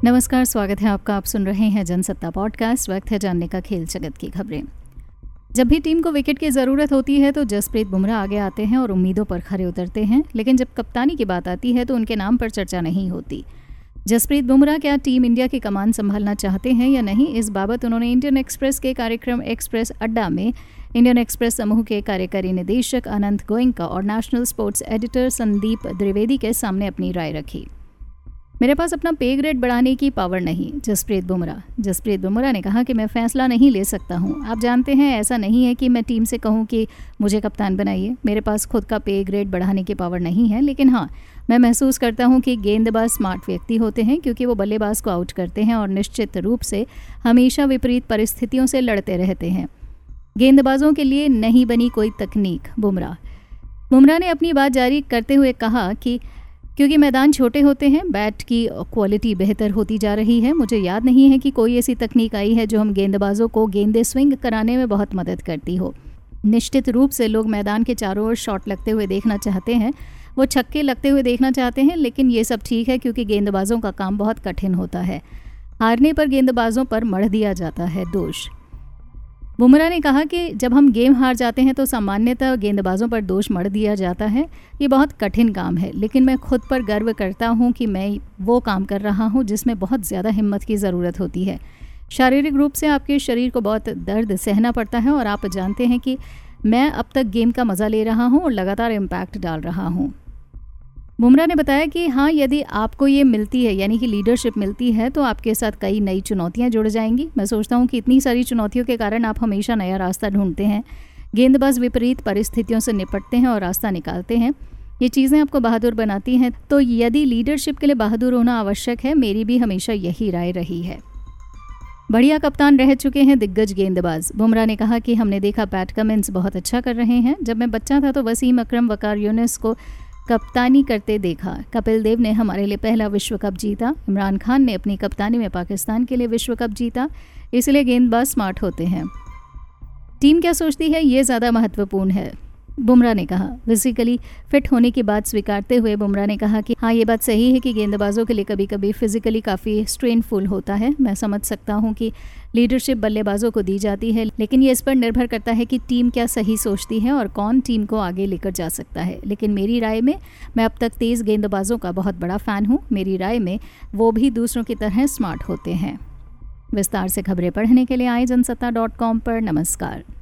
नमस्कार, स्वागत है आपका। आप सुन रहे हैं जनसत्ता पॉडकास्ट। वक्त है जानने का खेल जगत की खबरें। जब भी टीम को विकेट की ज़रूरत होती है तो जसप्रीत बुमराह आगे आते हैं और उम्मीदों पर खरे उतरते हैं, लेकिन जब कप्तानी की बात आती है तो उनके नाम पर चर्चा नहीं होती। जसप्रीत बुमराह क्या टीम इंडिया की कमान संभालना चाहते हैं या नहीं, इस बाबत उन्होंने इंडियन एक्सप्रेस के कार्यक्रम एक्सप्रेस अड्डा में इंडियन एक्सप्रेस समूह के कार्यकारी निदेशक अनंत गोयंका और national sports editor Sandeep Dwivedi के सामने अपनी राय रखी। मेरे पास अपना पे ग्रेड बढ़ाने की पावर नहीं, जसप्रीत बुमराह ने कहा कि मैं फैसला नहीं ले सकता हूं। आप जानते हैं, ऐसा नहीं है कि मैं टीम से कहूं कि मुझे कप्तान बनाइए। मेरे पास खुद का पे ग्रेड बढ़ाने की पावर नहीं है, लेकिन हाँ, मैं महसूस करता हूं कि गेंदबाज स्मार्ट व्यक्ति होते हैं क्योंकि वो बल्लेबाज को आउट करते हैं और निश्चित रूप से हमेशा विपरीत परिस्थितियों से लड़ते रहते हैं। गेंदबाजों के लिए नहीं बनी कोई तकनीक। बुमराह ने अपनी बात जारी करते हुए कहा कि क्योंकि मैदान छोटे होते हैं, बैट की क्वालिटी बेहतर होती जा रही है। मुझे याद नहीं है कि कोई ऐसी तकनीक आई है जो हम गेंदबाजों को गेंदें स्विंग कराने में बहुत मदद करती हो। निश्चित रूप से लोग मैदान के चारों ओर शॉट लगते हुए देखना चाहते हैं, वो छक्के लगते हुए देखना चाहते हैं, लेकिन ये सब ठीक है क्योंकि गेंदबाजों का काम बहुत कठिन होता है। हारने पर गेंदबाजों पर मढ़ दिया जाता है दोष। बुमराह ने कहा कि जब हम गेम हार जाते हैं तो सामान्यतः गेंदबाजों पर दोष मढ़ दिया जाता है। ये बहुत कठिन काम है, लेकिन मैं खुद पर गर्व करता हूँ कि मैं वो काम कर रहा हूँ जिसमें बहुत ज़्यादा हिम्मत की ज़रूरत होती है। शारीरिक रूप से आपके शरीर को बहुत दर्द सहना पड़ता है और आप जानते हैं कि मैं अब तक गेम का मज़ा ले रहा हूँ और लगातार इम्पैक्ट डाल रहा हूँ। बुमराह ने बताया कि हाँ, यदि आपको ये मिलती है यानी कि लीडरशिप मिलती है तो आपके साथ कई नई चुनौतियाँ जुड़ जाएंगी। मैं सोचता हूँ कि इतनी सारी चुनौतियों के कारण आप हमेशा नया रास्ता ढूंढते हैं। गेंदबाज विपरीत परिस्थितियों से निपटते हैं और रास्ता निकालते हैं। ये चीज़ें आपको बहादुर बनाती हैं। तो यदि लीडरशिप के लिए बहादुर होना आवश्यक है, मेरी भी हमेशा यही राय रही है। बढ़िया कप्तान रह चुके हैं दिग्गज गेंदबाज। बुमराह ने कहा कि हमने देखा पैट कमिंस बहुत अच्छा कर रहे हैं। जब मैं बच्चा था तो वसीम अकरम, वकार यूनिस को कप्तानी करते देखा। कपिल देव ने हमारे लिए पहला विश्व कप जीता। इमरान खान ने अपनी कप्तानी में पाकिस्तान के लिए विश्व कप जीता। इसलिए गेंदबाज स्मार्ट होते हैं। टीम क्या सोचती है, ये ज़्यादा महत्वपूर्ण है, बुमराह ने कहा। फिजिकली फिट होने की बात स्वीकारते हुए बुमराह ने कहा कि हाँ, ये बात सही है कि गेंदबाजों के लिए कभी कभी फिजिकली काफ़ी स्ट्रेनफुल होता है। मैं समझ सकता हूँ कि लीडरशिप बल्लेबाजों को दी जाती है, लेकिन ये इस पर निर्भर करता है कि टीम क्या सही सोचती है और कौन टीम को आगे लेकर जा सकता है। लेकिन मेरी राय में मैं अब तक तेज़ गेंदबाजों का बहुत बड़ा फ़ैन हूँ। मेरी राय में वो भी दूसरों की तरह स्मार्ट होते हैं। विस्तार से खबरें पढ़ने के लिए आए जनसत्ता.com पर। नमस्कार।